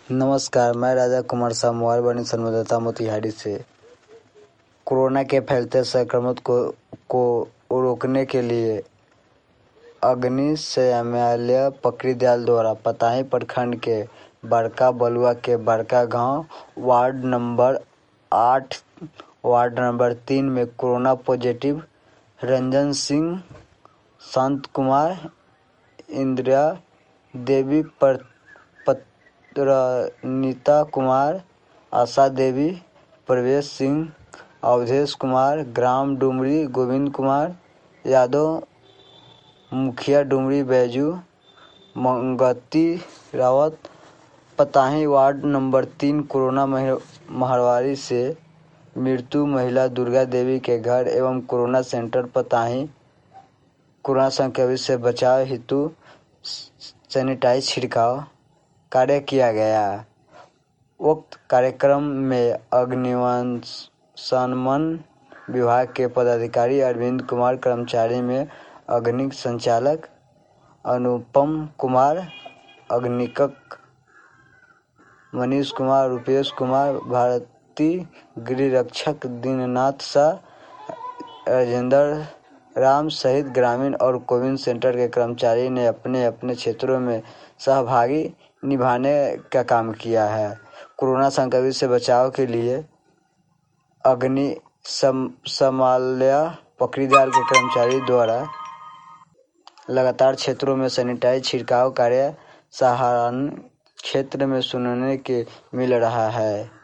नमस्कार, मैं राजा कुमार सामुआल बनी संवाददाता मोतिहारी से। कोरोना के फैलते संक्रमण को रोकने के लिए अग्निशमन पकड़ीदल द्वारा पताही प्रखंड के बड़का बलुआ के बड़का गांव वार्ड नंबर 8 वार्ड नंबर 3 में कोरोना पॉजिटिव रंजन सिंह, संत कुमार, इंदिरा देवी, नीता कुमार, आशा देवी, प्रवेश सिंह, अवधेश कुमार, ग्राम डुमरी, गोविंद कुमार यादव, मुखिया Dumri Baiju, Mangti Rawat, Patahi ward number 3। Corona महामारी से मृत्यु महिला दुर्गा देवी के घर एवं कोरोना सेंटर पताही कोरोना संक्रमण से बचाव हेतु सैनिटाइज छिड़काव कार्य किया गया। उक्त कार्यक्रम में अग्निशमन विभाग के पदाधिकारी अरविंद कुमार, कर्मचारी में अग्निक संचालक अनुपम कुमार, अग्निक मनीष कुमार, रुपेश कुमार, भारती, गृहरक्षक दीननाथ शाह, राजेंद्र राम सहित ग्रामीण और कोविड सेंटर के कर्मचारी ने अपने अपने क्षेत्रों में सहभागी निभाने का काम किया है। कोरोना संक्रमण से बचाव के लिए अग्निशमन पकड़ीदल के कर्मचारी द्वारा लगातार क्षेत्रों में सैनिटाइज छिड़काव कार्य सहारण क्षेत्र में सुनने के मिल रहा है।